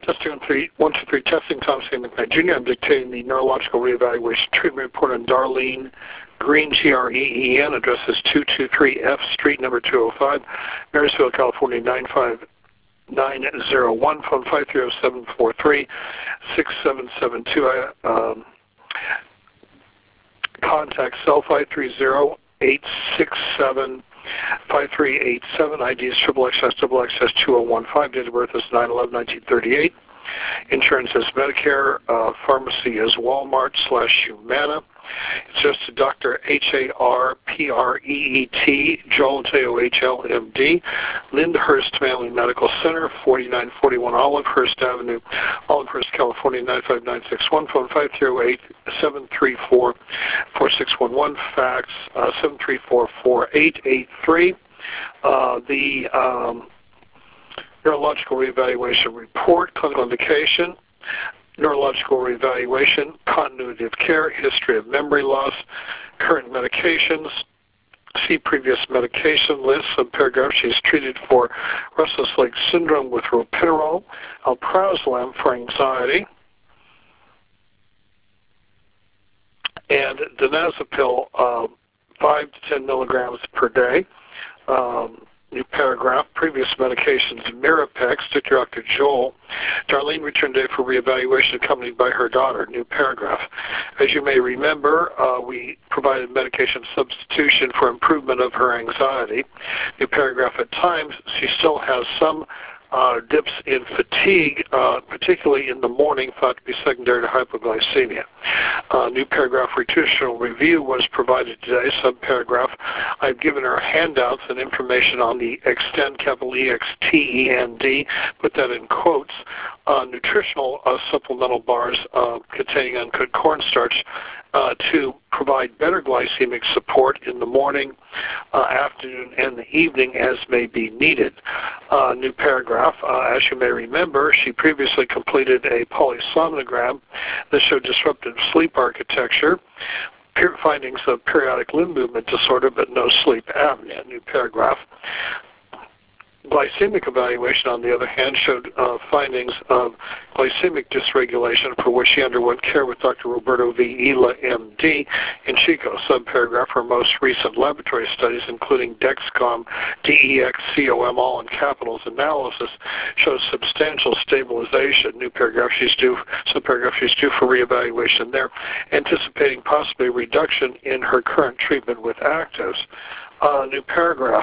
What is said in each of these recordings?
Testing 123 testing. Thomas A. McKnight Jr. I'm dictating the neurological reevaluation treatment report on Darlene Green, Green. Address is 223 F Street, number 205, Marysville, California, 95901. Phone 530-743-6772. Contact cell 530-867-5387. ID is XXX 2015. Date of birth is 9/11/1938. Insurance is Medicare. Pharmacy is Walmart/Humana. It's just Dr. Harpreet, Joel, Johl, MD, Lyndhurst Family Medical Center, 4941 Olivehurst Avenue, Olivehurst, California, 95961. Phone 508-734-4611. Fax 734-4883. The neurological reevaluation report, clinical indication, neurological reevaluation, continuity of care, history of memory loss, current medications. See previous medication list. Subparagraph, she's treated for restless leg syndrome with ropinirole, alprazolam for anxiety, and donazepam 5 to 10 milligrams per day. New paragraph, previous medications, Mirapex, Dr. Joel. Darlene returned today for reevaluation accompanied by her daughter. New paragraph. As you may remember, we provided medication substitution for improvement of her anxiety. New paragraph, at times, she still has some dips in fatigue, particularly in the morning, thought to be secondary to hypoglycemia. New paragraph, nutritional review was provided today. Subparagraph, I've given her handouts and information on the Extend, capital EXTEND, put that in quotes, nutritional supplemental bars containing uncut cornstarch to provide better glycemic support in the morning, afternoon, and the evening as may be needed. New paragraph, as you may remember, she previously completed a polysomnogram that showed disruptive sleep architecture, findings of periodic limb movement disorder, but no sleep apnea. New paragraph. Glycemic evaluation, on the other hand, showed findings of glycemic dysregulation for which she underwent care with Dr. Roberto V. Ela, MD, in Chico. Subparagraph, her most recent laboratory studies, including Dexcom, DEXCOM, all in capitals analysis, shows substantial stabilization. New paragraph, subparagraph, she's due for reevaluation there, anticipating possibly a reduction in her current treatment with actives. New paragraph.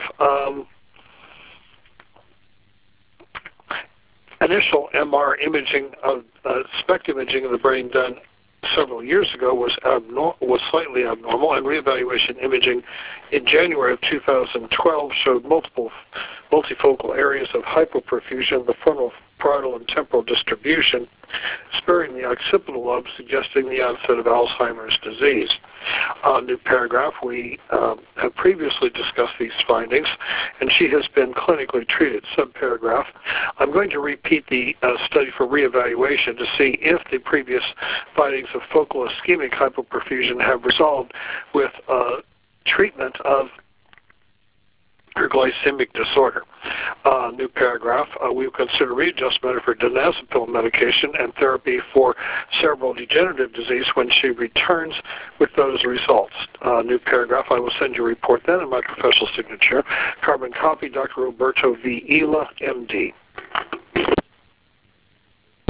Initial MR imaging of SPECT imaging of the brain done several years ago was slightly abnormal, and reevaluation imaging in January of 2012 showed multifocal areas of hypoperfusion, the frontal, parietal, and temporal distribution, sparing the occipital lobe, suggesting the onset of Alzheimer's disease. New paragraph, we have previously discussed these findings, and she has been clinically treated. Subparagraph, I'm going to repeat the study for reevaluation to see if the previous findings of focal ischemic hypoperfusion have resolved with treatment of her glycemic disorder. New paragraph, we will consider readjustment of her donazepam medication and therapy for cerebral degenerative disease when she returns with those results. New paragraph, I will send you a report then in my professional signature. Carbon copy, Dr. Roberto V. Ela, MD.